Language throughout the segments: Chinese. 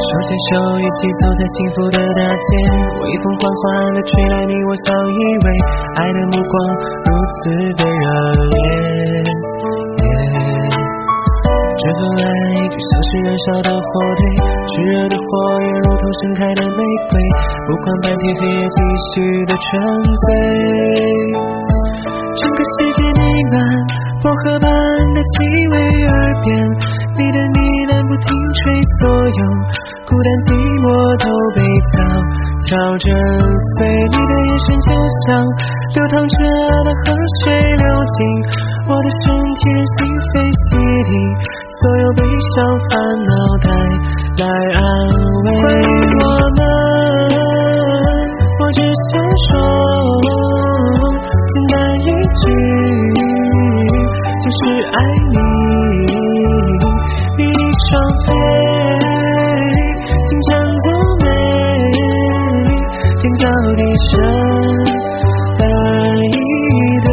手牵手一起走在幸福的大街，微风缓缓地吹来，你我早以为爱的目光如此的热烈，这份爱就像是燃烧的火堆，炽热的火焰如同盛开的玫瑰，不管白天黑夜继续的沉醉，整个世界弥漫薄荷般的气味，耳边你的呢喃不停吹，所有孤单寂寞都被悄悄震碎，你的眼神就像流淌着的河水，流进我的身体，任心扉洗涤所有悲伤烦恼，带来安慰。关于我们，我只想说简单一句，就是爱你，一双飞轻唱奏美，天叫地声的一对。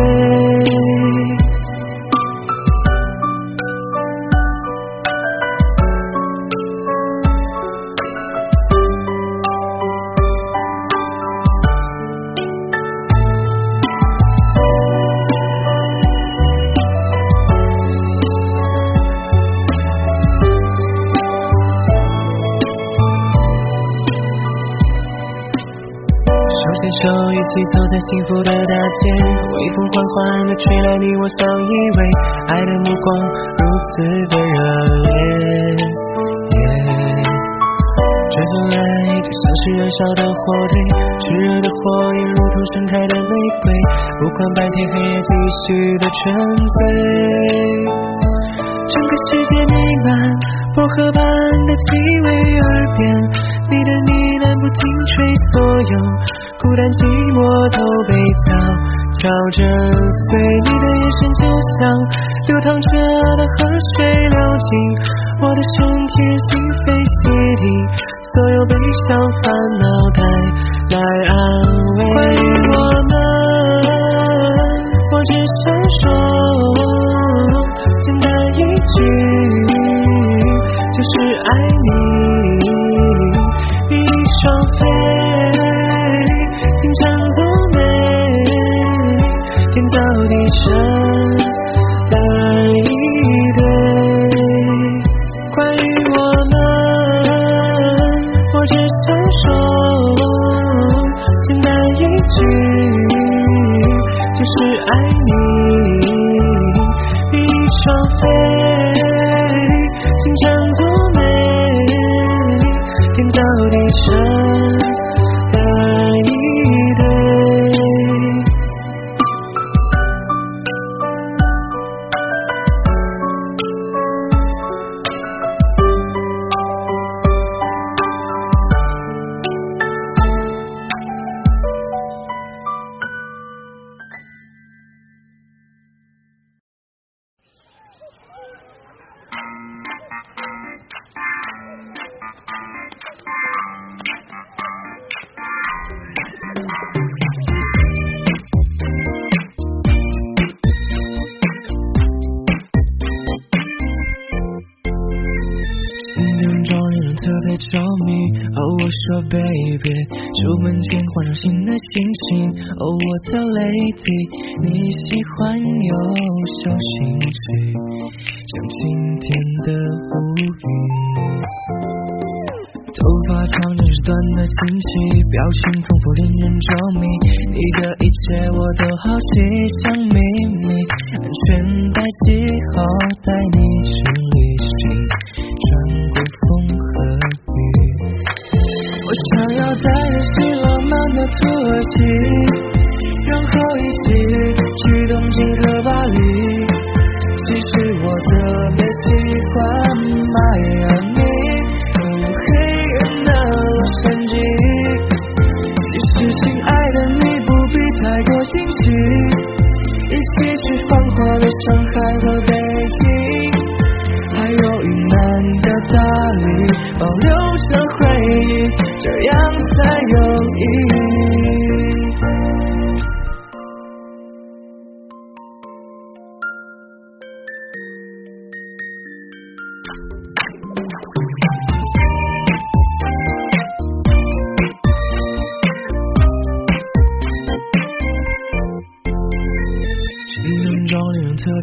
手牵手一起走在幸福的大街，微风缓缓地吹来，你我早以为爱的目光如此的热烈，这份爱就像是燃烧的火堆，炽热的火焰如同盛开的玫瑰，不管白天黑夜继续的沉醉，整个世界弥漫薄荷般的气味，耳边你的呢喃不停吹，所有孤单寂寞都被悄悄震碎，你的眼神就像流淌着的河水，流进我的身体，任心扉洗涤所有悲伤烦恼，带来安慰。关于我们，我只想说简单一句，就是爱你，一双飞轻唱奏美，天叫地声的一对。关于我们，我只想说简单一句，就是爱你，一双飞轻唱奏美，天叫地声的一对。特别着迷哦，我说 baby， 出门前换上新的心情哦，我叫 lady， 你喜欢有小心曲，像晴天的乌云，头发长真是短的惊奇，表情丰富令人着迷，你的一切我都好奇，像秘密，安全带系好，带你去旅行，穿过风和雨，我想要带你去浪漫的土耳其，然后一起去东京和巴黎，其实我特别喜欢迈阿密和黑人的洛杉矶，其实亲爱的你不必太过惊喜，一起去繁华的上海和北京，还有云南的大理，保留着回忆，这样才有意义。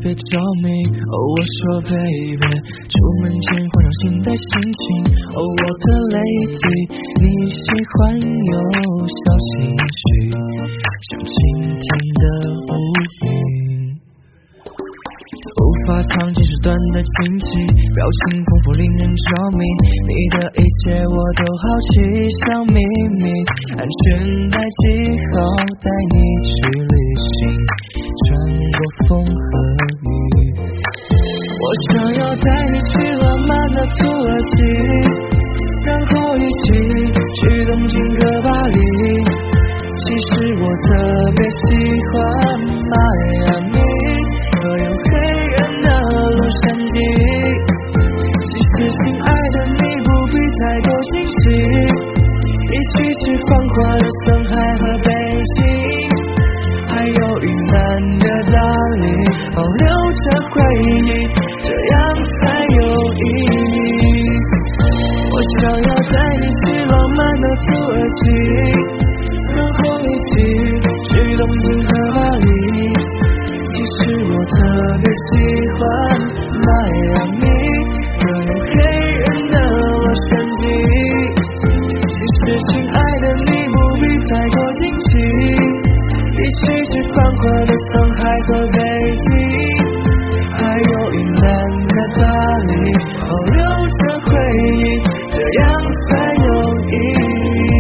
别着迷。哦，我说 baby， 出门前换上新的心情。哦，我的 lady， 你喜欢有小情绪，像晴天的乌云。无法藏进是短的惊奇，表情丰富令人着迷。你的一切我都好奇，像秘密，安全带记号，带你去旅行，穿过风和雨。我想要带你去浪漫的土耳其，然后一起去东京和巴黎。其实我特别喜欢迈阿密和有黑人的洛杉矶。其实亲爱的你不必太多惊喜，一起去繁华的上海和北京，还有云南的大理，保留着回忆，这样才有意义。我想要带你去浪漫的土耳其，然后一起去东京和巴黎。其实我特别喜欢迈阿密和有黑人的洛杉矶。其实亲爱的你不必太过惊喜，一起去繁华的上海和北京，还有云南的大理，保留着回忆，这样才有意义。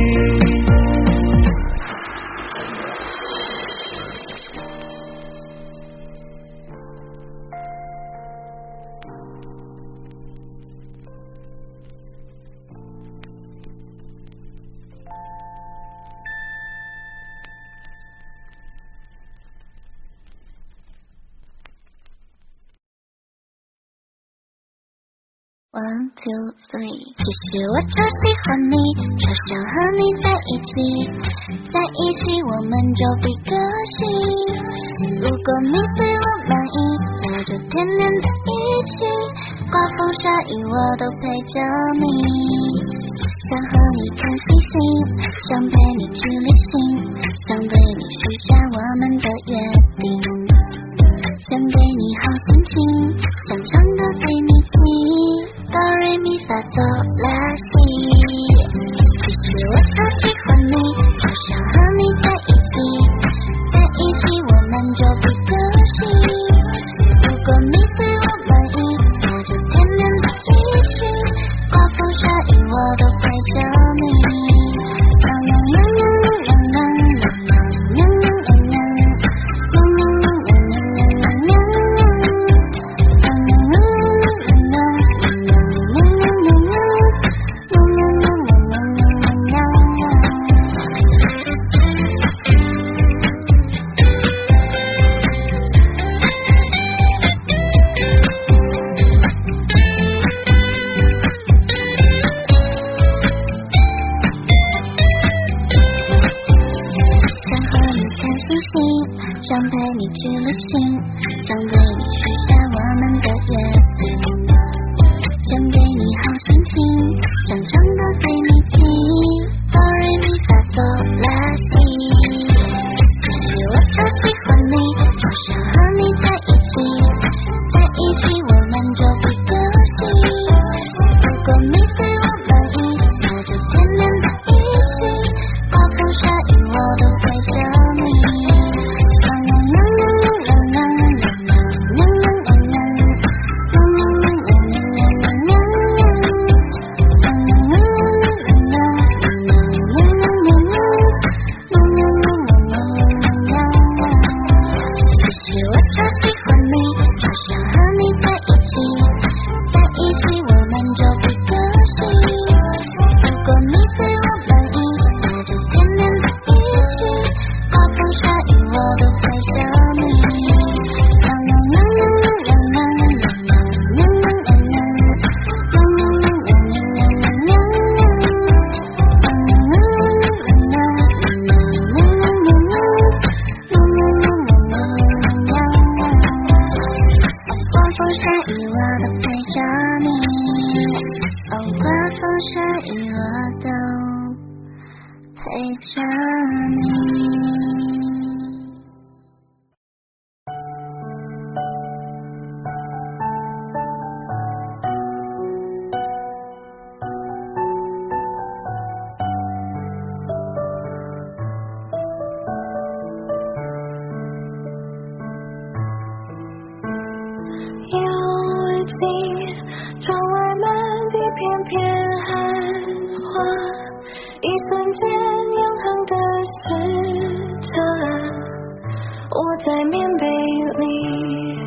One, two, three。其实我超喜欢你，超想和你在一起，在一起我们就比个心。如果你对我满意，那就天天在一起，刮风下雨我都陪着你。想和你看星星，想陪你去旅行，想对你许下我们的约定，想给你好心情，想唱歌给你听，哆来咪发嗦拉西。其实我超喜欢你，好想和你在一起，在一起我们就比个心。如果你对我满意，那就天天在一起，刮风下雨我都陪着你。想陪你去旅行，想对你许下我们的约定，想给你好心情，想唱歌给你听，哆来咪发嗦拉西。其实我超喜欢你，超想和你在一起，在一起我们就比个心。如果你对我满意，那就天天在一起，刮风下雨我都陪着你。着。 一瞬间永恒的时差，我在棉被里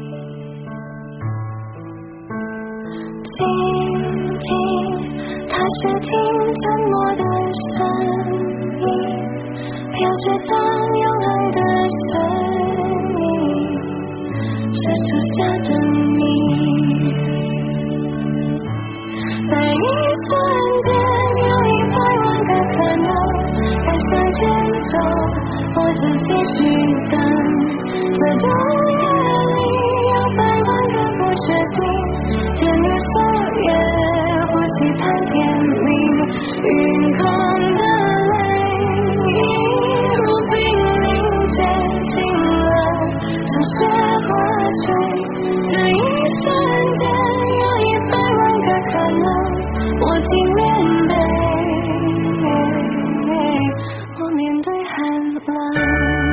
听听，他是听沉默的声音，飘雪藏永恒的声音，是树下的你。在一瞬间有100万个可能，该向前走或者继续等，这冬夜里有100万个不确定，见你昨夜或期盼天明，晕空的泪一如冰凌接近了，像雪花坠，这一瞬间有100万个可能，我进棉被，我面对寒冷。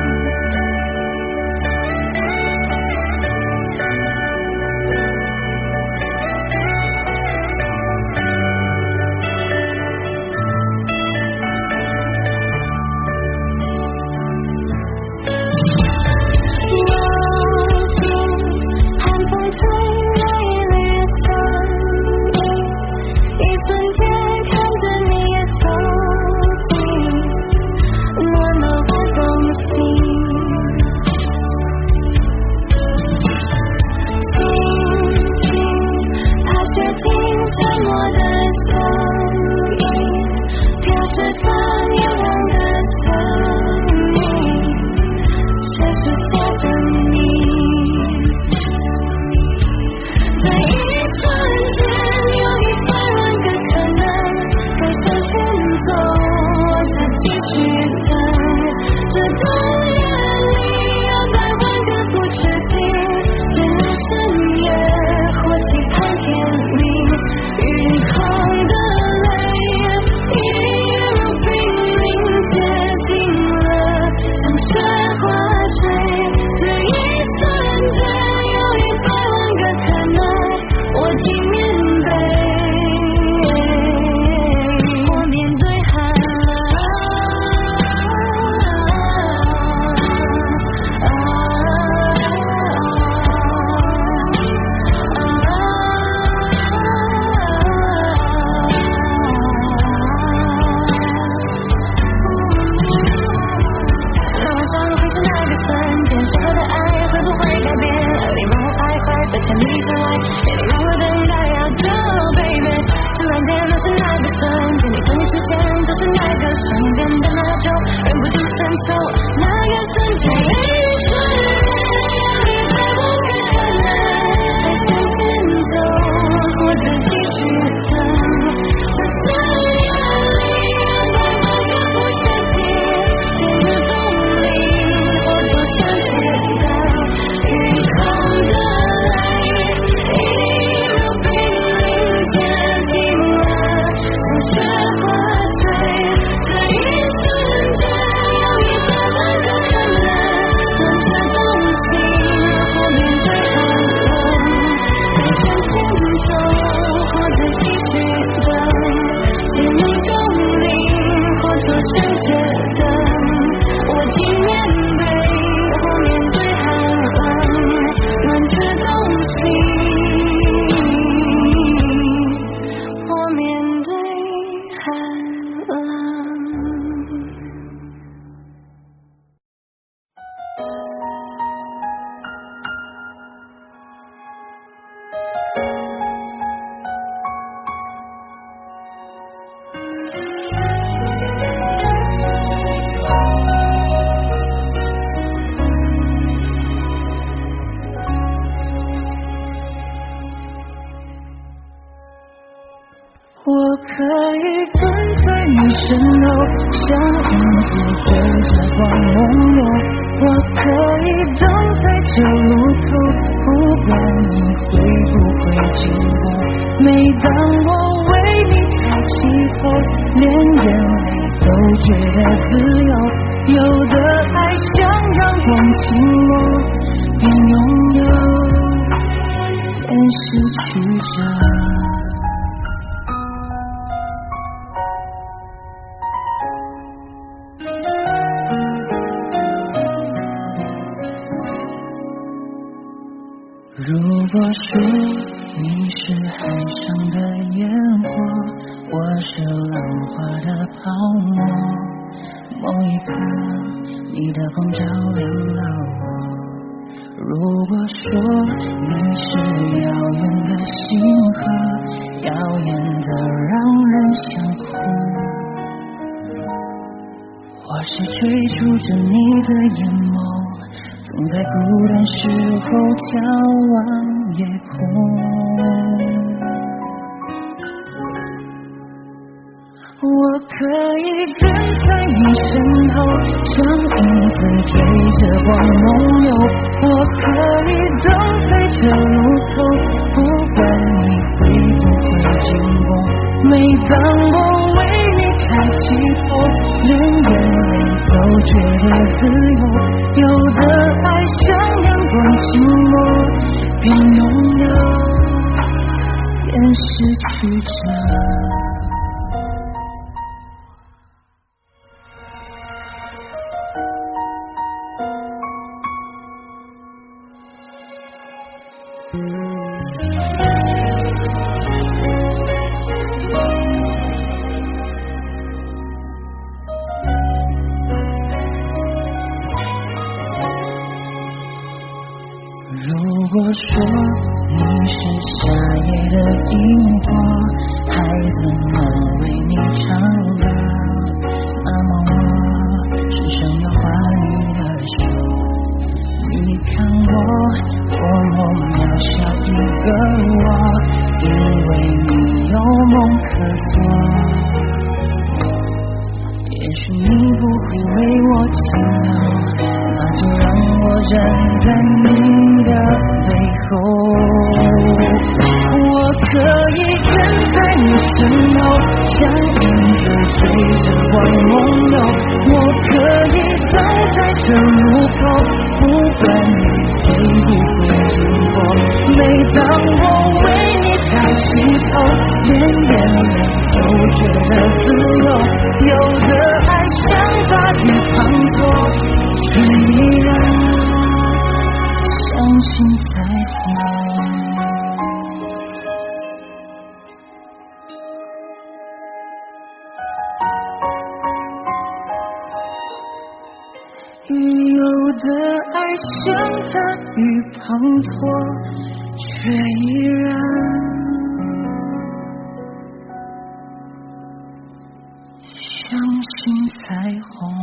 我可以蹲在你身后，像影子追着光梦游。我可以等在这路口，不管你会不会经过。每当我为你开气后，连眼泪都觉得自由。有的爱像阳光倾落，边拥有边失去着。 是浪花的泡沫，某一刻你的风照亮了我。如果说你是遥远的星河，耀眼的让人想哭，我是追逐着你的眼眸，总在孤单时候眺望夜空。我可以跟在你身后，像影子追着光梦游。我可以等在这路口，不管你会不会经过。每当我为你抬起头，连眼泪都觉得自由。有的爱像阳光寂寞，边拥有边失去着。如果说你是夏夜的萤火，孩子们为你唱歌，那么我只想要画你的手。你看我多么渺小一个我，因为你有梦可做。也许你不会为我停留，那就让我站在你的背后。我可以跟在你身后，像影子追着光梦游。我可以等在这路口，不管你会不会经过。每当我为你抬起头，连眼泪都觉得自由。有的爱像大雨滂沱，却依然相信彩虹。有的爱像大雨滂沱，却依然相信彩虹。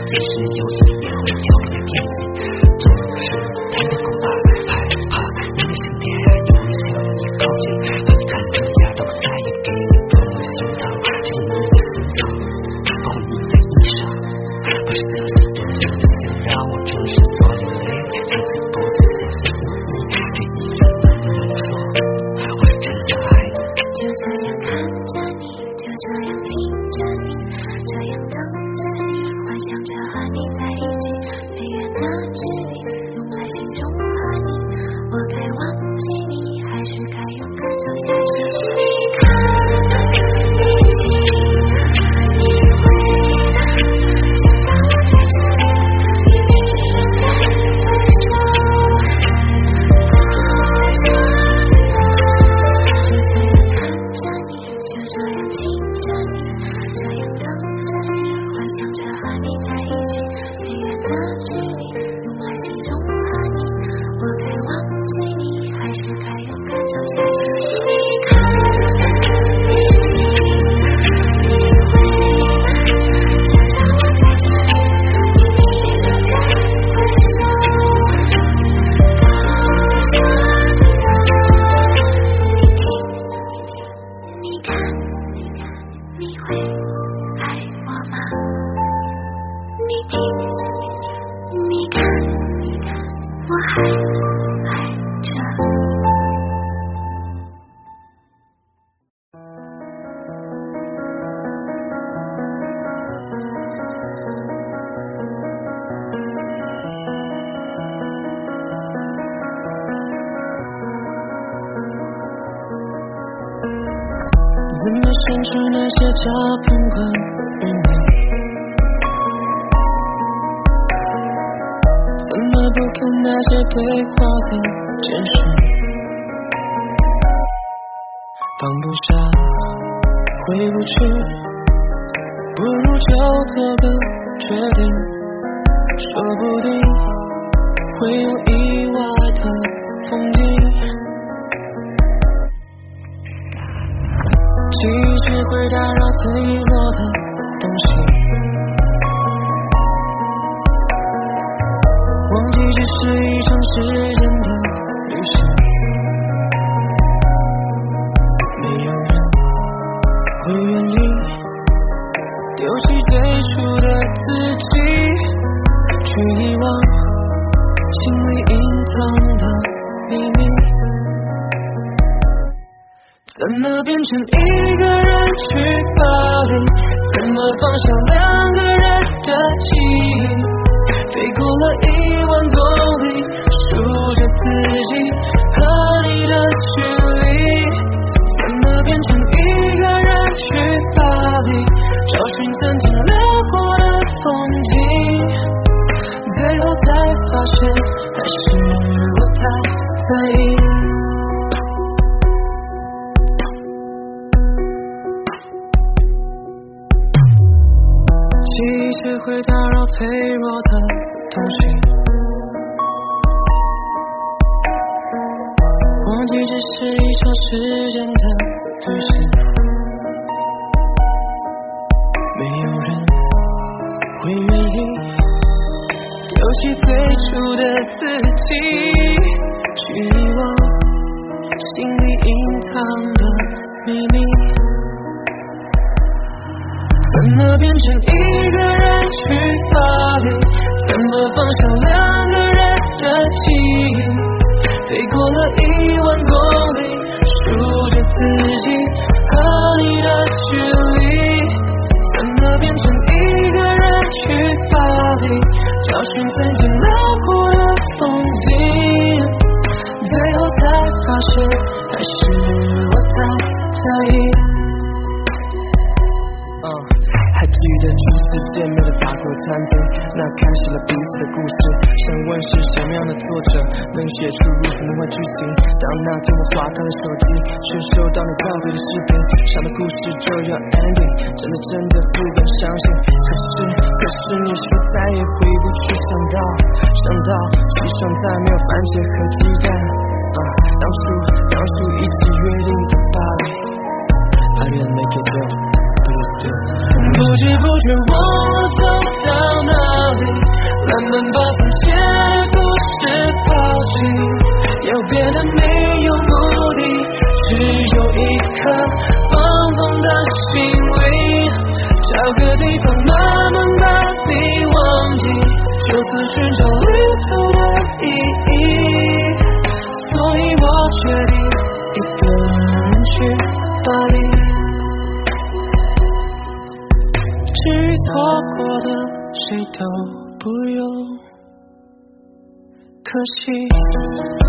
即使有时也会挑明天意，总是太阳光吧，害怕你的想念，有人向你靠近，把你看成家当菜也给你装了心脏，其实你的心脏包括你的衣裳，不是得失多久的想让我诚实做流泪，才止不住想想你，这一次能不能说我是真的爱你？ 就这样看着你，就这样听着你，这样等着你，幻想着和你在一起，飞远的距离，用来形容和你。我该忘记你，还是该勇敢走下去？你看，你听，你回答，就早在这里，你明天分手，就这样看着你，就这样听着你，这样等着你，幻想着和你在一起，飞远的距离，用来形容和你。我该忘记你，还是该勇敢走下去？你看，你听，你回答，就早在这里，你明天分手，就这样。你看，你会爱我吗？你听，你看，我还爱着。 怎么删除那些照片关于你？怎么不看那些对话的简讯？放不下，回不去，不如就做个决定，说不定会有意外的风景。记忆只会打扰脆弱的东西，忘记只是一场时间的旅行，没有人会愿意丢弃最初的自己，去遗忘心里隐藏的秘密。怎么变成一个人去巴黎？怎么放下两个人的记忆？飞过了10000公里，数着自己和你的距离。怎么变成一个人去巴黎？找寻曾经流过的风景，最后才发现还是我太在意。记忆只会打扰脆弱的东西，忘记只是一场时间的旅行，没有人会愿意丢弃最初的自己，去遗忘心里隐藏的秘密。怎么变成一个人去巴黎？怎么放下两个人的记忆？飞过了10000公里，数着自己和你的距离。怎么变成一个人去巴黎？找寻曾经流过的风景，最后才发现还是我太在意。还记得初次见面的法国餐厅，那开始了彼此的故事。想问是什么样的作者能写出如此梦幻剧情？当那天我划开了手机，却收到你报备的视频，想的故事就要 ending， 真的不敢相信。可是你说再也回不去，想到鸡胸再没有番茄和鸡蛋，当初一起约定的巴黎。I didn't make it there， 不知不觉我走到哪们把从前的故事抛弃，要变得没有目的，只有一颗放纵的行为，找个地方慢慢把你忘记，就此寻找旅途的意义。所以我决定一个人去巴黎，至于错过的谁都不用可惜。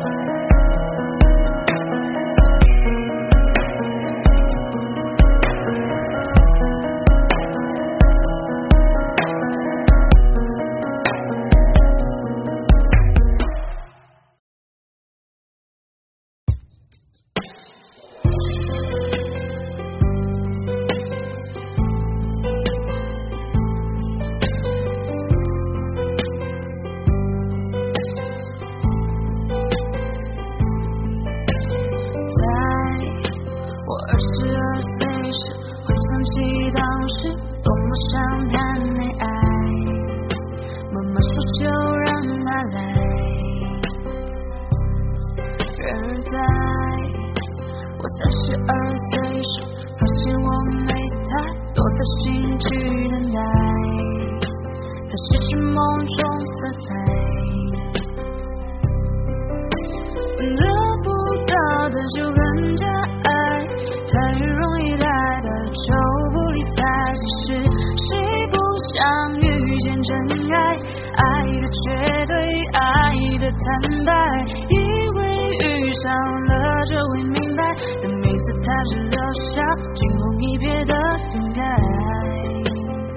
坦白，以为遇上了就会明白，但每次他只留下惊鸿一瞥的感慨。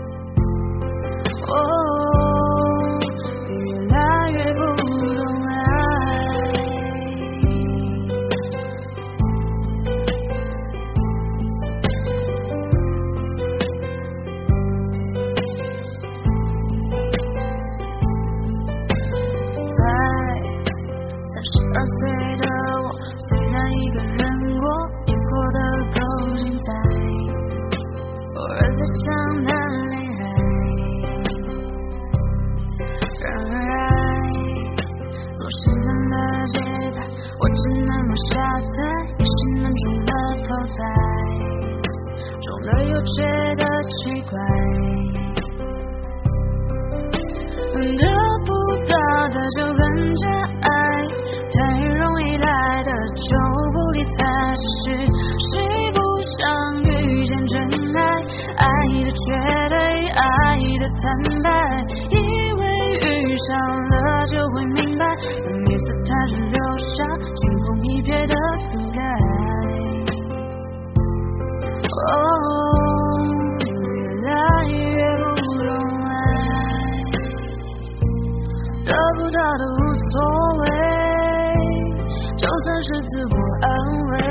哦，你越来越不懂爱。32岁的我，虽然一个人过，也过得够精彩。偶尔在想谈恋爱，然而爱总是懒得节拍，我只能落下猜，也是能中了头彩，中了又觉得奇怪。得不到的就跟着爱，太容易来的就不理睬，只是谁不想遇见真爱，爱的绝对，爱的坦白，以为遇上了就会明白，但每次他只留下惊鸿一瞥的感慨。哦，越来越不懂爱，得不到的无所谓，就算是自我安慰，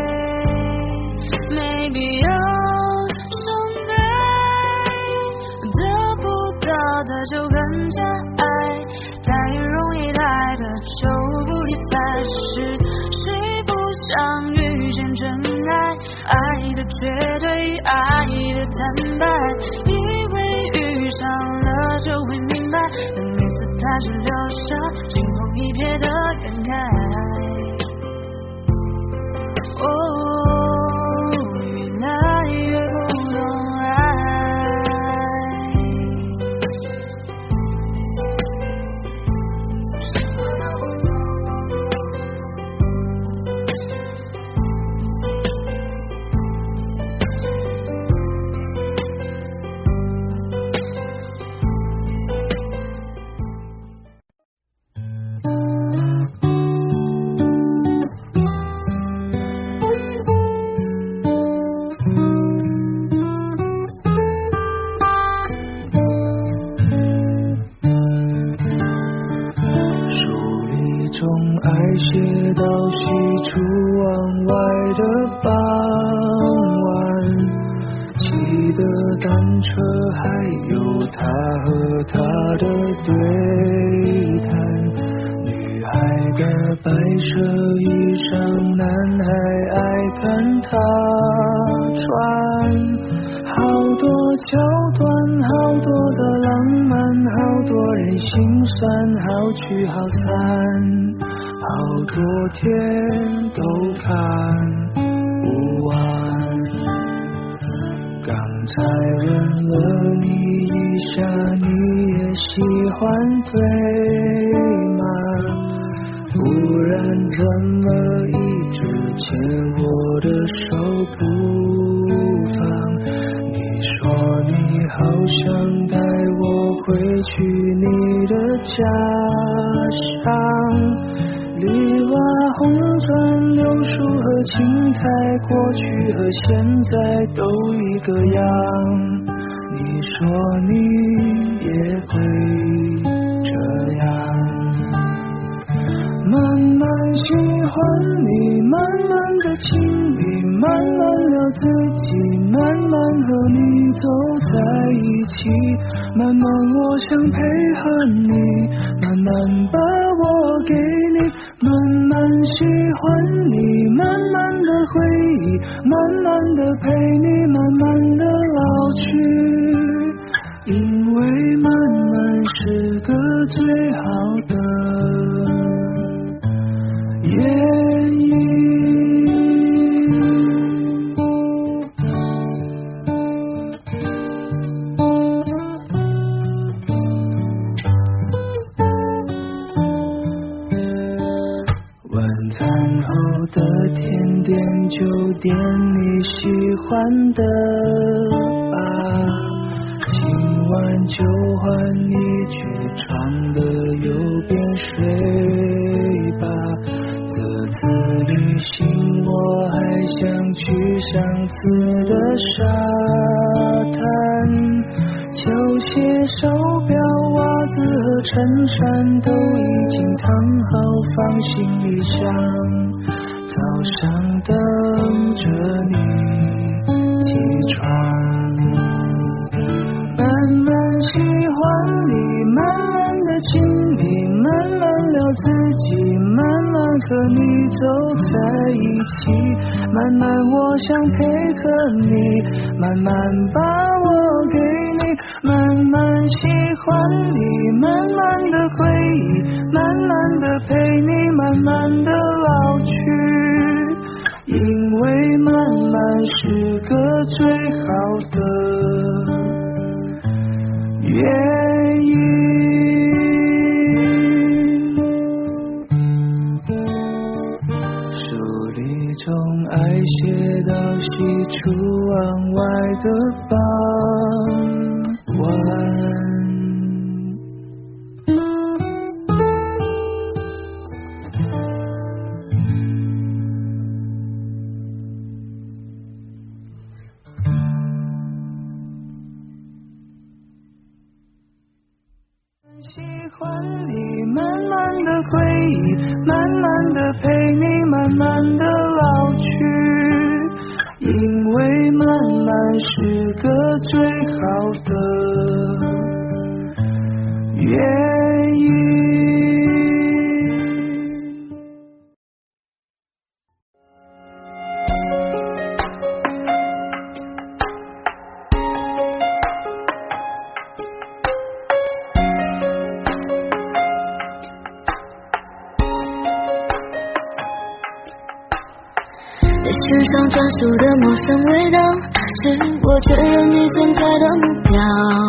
没必要伤悲。得不到的就跟着爱，太容易来的就不理睬，只是谁不想遇见真爱，爱的绝对，爱的坦白，以为遇上了就会明白，但每次他只留下惊鸿一瞥的感慨。哦，越来越不懂爱。 写到西出望外的傍晚，骑的单车还有他和他的对谈，女孩的白色衣裳，男孩爱看她穿，好多桥段，好多的浪漫， 好多人心酸，好聚好散，好多天都看不完。刚才吻了你一下，你也喜欢对吗？不然怎么一直牵我的手不放？你说你好想带我回去你的家乡，绿瓦红砖柳树和青苔，过去和现在都一个样。你说你也会这样，慢慢喜欢你，慢慢的亲密，慢慢聊自己，慢慢和你走在一起，慢慢我想配合你，慢慢把我给你，慢慢喜欢你，慢慢的回忆，慢慢的陪你，慢慢的老去，因为慢慢是个最好的原因。晚餐后的甜点就点你喜欢的吧，今晚就换你去床的右边睡吧。这次旅行我还想去上次的沙滩，球鞋、手表、袜子和衬衫都已经烫好放行李箱，早上等着你起床。慢慢喜欢你，慢慢的亲密，慢慢聊自己，慢慢和你走在一起，慢慢我想配合你，慢慢把我给你，慢慢喜欢你，慢慢的回忆，慢慢的陪你，慢慢的老去，因为慢慢是个最好的原因。书里总爱写到西出望外的傍晚，喜欢你，慢慢的回忆，慢慢的陪你，慢慢的老去，因为慢慢是个最好的原因。 你身上专属的陌生味道，是我确认你存在的目标。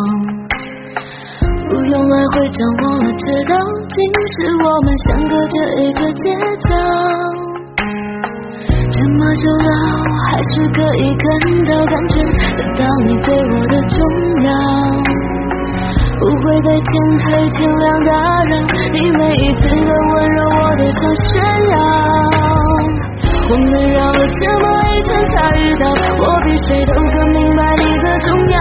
不用来回张望，我知道，即使我们相隔着一个街角，这么久了，还是可以看到、感觉得到你对我的重要。不会被天黑天亮打扰，你每一次的温柔，我都想炫耀。我们绕了这么一圈才遇到，我比谁都更明白你的重要。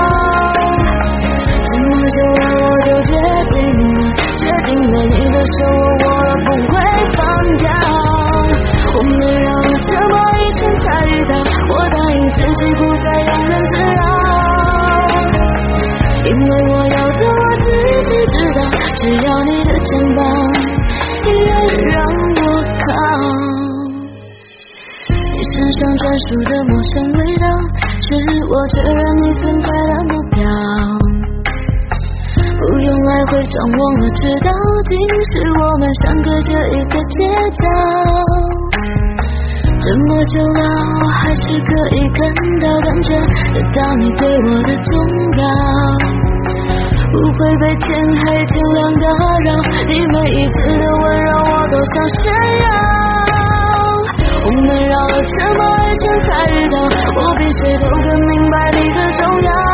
这么久了，我就决定了你的手我握了不会放掉。我们绕了这么一圈才遇到，我答应自己不再庸人自扰，因为我要的我自己知道，只要你的肩膀依然让我靠。身上专属的陌生味道，是我确认你存在的目标。不用来回张望了，直到今时我们相隔着一个街角，这么久了，我还是可以感觉得到你对我的重要，不会被天黑天亮打扰，你每一次的温柔我都想炫耀，我们绕了这么一圈才遇到，我比谁都更明白你的重要。